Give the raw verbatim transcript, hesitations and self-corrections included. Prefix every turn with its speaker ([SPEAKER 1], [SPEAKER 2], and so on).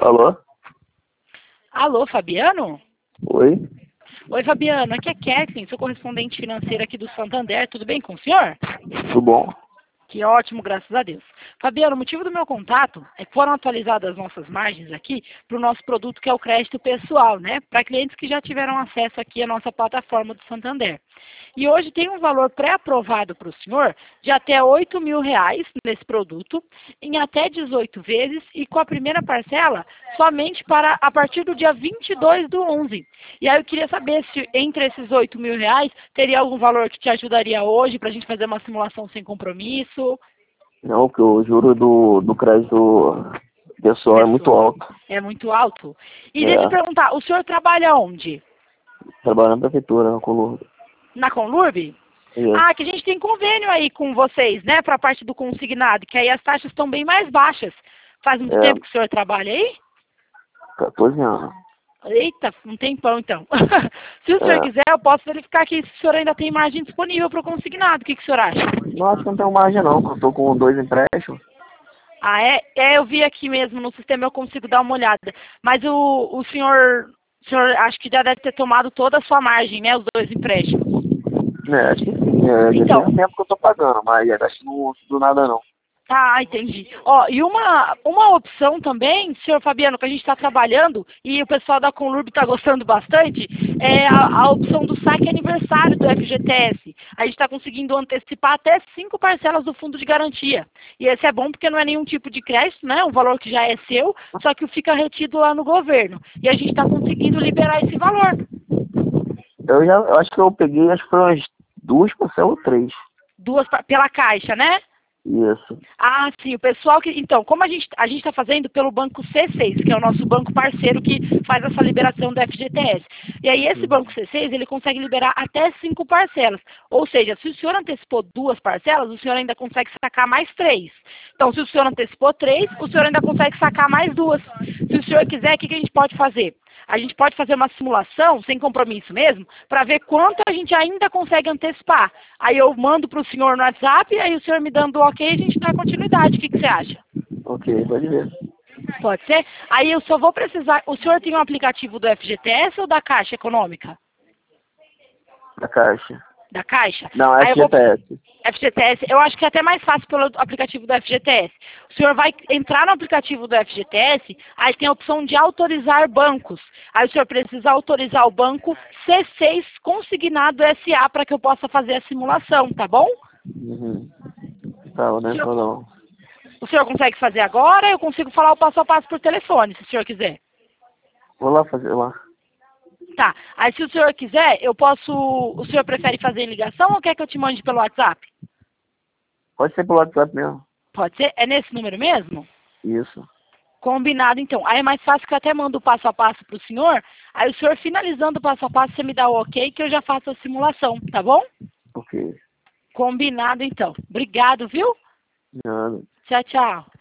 [SPEAKER 1] Alô?
[SPEAKER 2] Alô, Fabiano?
[SPEAKER 1] Oi?
[SPEAKER 2] Oi, Fabiano. Aqui é Kathleen, sou correspondente financeira aqui do Santander. Tudo bem com o senhor?
[SPEAKER 1] Tudo bom?
[SPEAKER 2] Que ótimo, graças a Deus. Fabiano, o motivo do meu contato é que foram atualizadas as nossas margens aqui para o nosso produto, que é o crédito pessoal, né? Para clientes que já tiveram acesso aqui à nossa plataforma do Santander. E hoje tem um valor pré-aprovado para o senhor de até oito mil reais nesse produto, em até dezoito vezes e com a primeira parcela somente para a partir do dia vinte e dois do onze. E aí eu queria saber se entre esses oito mil reais teria algum valor que te ajudaria hoje para a gente fazer uma simulação sem compromisso.
[SPEAKER 1] Não, porque o juro do, do crédito pessoal é muito
[SPEAKER 2] Pessoal.
[SPEAKER 1] alto.
[SPEAKER 2] É muito alto? E
[SPEAKER 1] É.
[SPEAKER 2] deixa eu perguntar, o senhor trabalha onde?
[SPEAKER 1] Trabalho na prefeitura, na Colômbia.
[SPEAKER 2] Na Conlurb?
[SPEAKER 1] Isso.
[SPEAKER 2] Ah, que a gente tem convênio aí com vocês, né, para a parte do consignado, que aí as taxas estão bem mais baixas. Faz muito
[SPEAKER 1] É.
[SPEAKER 2] tempo que o senhor trabalha aí?
[SPEAKER 1] quatorze anos.
[SPEAKER 2] Eita, um tempão então. Se o senhor
[SPEAKER 1] É.
[SPEAKER 2] quiser, eu posso verificar aqui se o senhor ainda tem margem disponível para o consignado. O que, que o senhor acha?
[SPEAKER 1] Não, acho que não tenho margem não, porque eu tô com dois empréstimos.
[SPEAKER 2] Ah, é? É, eu vi aqui mesmo no sistema, eu consigo dar uma olhada. Mas o, o senhor, o senhor acho que já deve ter tomado toda a sua margem, né, os dois empréstimos.
[SPEAKER 1] É, acho que sim. É, já
[SPEAKER 2] Então,
[SPEAKER 1] tem um tempo que eu tô pagando, mas acho que não do nada não.
[SPEAKER 2] ah, entendi. Ó, e uma, uma opção também, senhor Fabiano, que a gente está trabalhando e o pessoal da Conlurb está gostando bastante, é a, a opção do saque aniversário do F G T S. A gente está conseguindo antecipar até cinco parcelas do fundo de garantia. E esse é bom porque não é nenhum tipo de crédito, né? Um valor que já é seu, só que fica retido lá no governo. E a gente está conseguindo liberar esse valor.
[SPEAKER 1] Eu já, eu acho que eu peguei, acho que foi umas duas parcelas ou três.
[SPEAKER 2] Duas pa- pela Caixa, né?
[SPEAKER 1] Isso.
[SPEAKER 2] Ah, sim, o pessoal que. Então, como a gente a gente está fazendo pelo banco C seis, que é o nosso banco parceiro que faz essa liberação do F G T S. E aí, esse
[SPEAKER 1] Uhum.
[SPEAKER 2] banco C seis, ele consegue liberar até cinco parcelas. Ou seja, se o senhor antecipou duas parcelas, o senhor ainda consegue sacar mais três. Então, se o senhor antecipou três, o senhor ainda consegue sacar mais duas. Se o senhor quiser, o que, que a gente pode fazer? A gente pode fazer uma simulação, sem compromisso mesmo, para ver quanto a gente ainda consegue antecipar. Aí eu mando para o senhor no WhatsApp, aí o senhor me dando o ok, a gente dá continuidade. O que, que você acha?
[SPEAKER 1] Ok, pode ver.
[SPEAKER 2] Pode ser? Aí eu só vou precisar... O senhor tem um aplicativo do F G T S ou da Caixa Econômica?
[SPEAKER 1] Da Caixa.
[SPEAKER 2] Da Caixa?
[SPEAKER 1] Não,
[SPEAKER 2] Aí eu vou...
[SPEAKER 1] F G T S.
[SPEAKER 2] F G T S, eu acho que é até mais fácil pelo aplicativo do F G T S. O senhor vai entrar no aplicativo do F G T S, aí tem a opção de autorizar bancos. Aí o senhor precisa autorizar o banco C seis Consignado S A para que eu possa fazer a simulação, tá bom?
[SPEAKER 1] Uhum. Tá, né?
[SPEAKER 2] O senhor,
[SPEAKER 1] Não, não.
[SPEAKER 2] o senhor consegue fazer agora? Eu consigo falar o passo a passo por telefone, se o senhor quiser.
[SPEAKER 1] Vou lá fazer lá.
[SPEAKER 2] Tá. Aí se o senhor quiser, eu posso... O senhor prefere fazer em ligação ou quer que eu te mande pelo WhatsApp?
[SPEAKER 1] Pode ser pelo WhatsApp mesmo.
[SPEAKER 2] Pode ser? É nesse número mesmo?
[SPEAKER 1] Isso.
[SPEAKER 2] Combinado, então. Aí é mais fácil que eu até mando o passo a passo para o senhor. Aí o senhor, finalizando o passo a passo, você me dá o ok que eu já faço a simulação, tá bom?
[SPEAKER 1] Ok.
[SPEAKER 2] Combinado, então. Obrigado, viu?
[SPEAKER 1] Nada.
[SPEAKER 2] Tchau, tchau.